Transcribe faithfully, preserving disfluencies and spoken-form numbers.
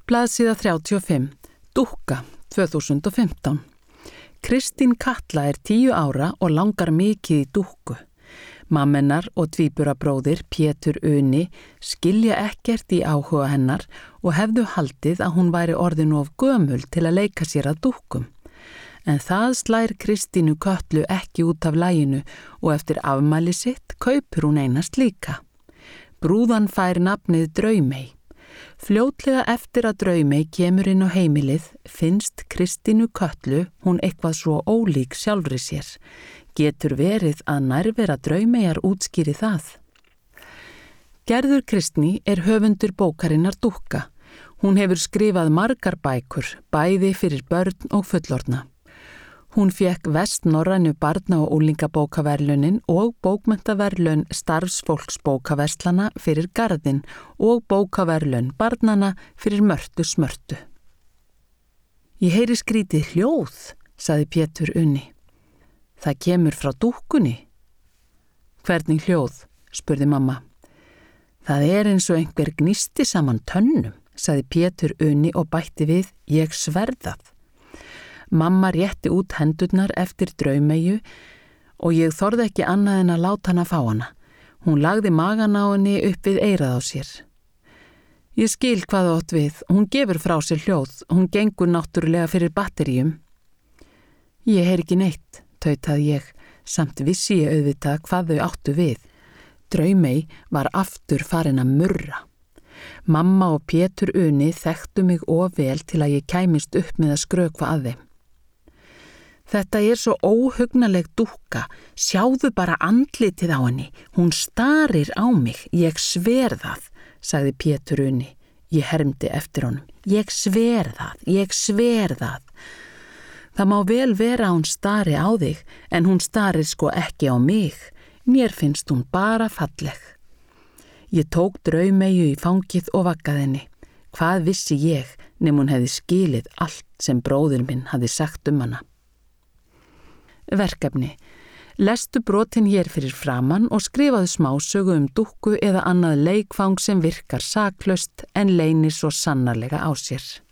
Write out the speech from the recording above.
Blaðsíða þrjátíu og fimm. Dúkka, tvö þúsund og fimmtán. Kristín Katla er tíu ára og langar mikið í dúkku. Mammenar og tvíburabróðir Pétur Uni skilja ekkert í áhuga hennar og hefðu haldið að hún væri orðin of gömul til að leika sér að dúkkum. En það slær Kristínu Kötlu ekki út af laginu og eftir afmæli sitt kaupir hún eina slíka. Brúðan fær nafnið Draumey. Fljótlega eftir að Draumey kemur inn á heimilið finnst Kristínu Kötlu hún eitthvað svo ólík sjálfri sér. Getur verið að nærvera Draumeyjar útskýri það. Gerður Kristný er höfundur bókarinnar Dúkka. Hún hefur skrifað margar bækur, bæði fyrir börn og fullorðna. Hún fékk vestnorrænu barna- og úlingabókaverðlaunin og bókmenntaverðlaun starfsfólksbókaverslana fyrir Garðinn og bókaverðlaun barnana fyrir Mörtu smörtu. Ég heyri skrítið hljóð, sagði Pétur Uni. Það kemur frá dúkkunni. Hvernig hljóð, spurði mamma. Það er eins og einhver gnisti saman tönnum, sagði Pétur Uni og bætti við, ég sverðað. Mamma rétti út hendurnar eftir Draumeyju og ég þorði ekki annað en að láta hana fá hana. Hún lagði magan á henni upp við eyrað á sér. Ég skil hvað átt við, hún gefur frá sér hljóð, hún gengur náttúrulega fyrir batteríum. Ég heyr ekki neitt, tautaði ég, samt vissi ég auðvitað hvað þau áttu við. Draumey var aftur farin að murra. Mamma og Pétur Uni þekktu mig of vel til að ég kæmist upp með að skrökva að þeim. Þetta er svo óhugnaleg dúkka, sjáðu bara andlitið á henni, hún starir á mig, ég sver það, sagði Pétur Uni. Ég hermdi eftir honum, ég sver það, ég sver það. Það má vel vera að hún stari á þig, en hún starir sko ekki á mig, mér finnst hún bara falleg. Ég tók Draumeyju í fangið og vaggaði henni. Hvað vissi ég, nema hún hefði skilið allt sem bróðir minn hafði sagt um hana. Verkefni. Lestu brotin hér fyrir framann og skrifaðu smásögu um dúkku eða annað leikfang sem virkar saklaust en leynir svo sannarlega á sér.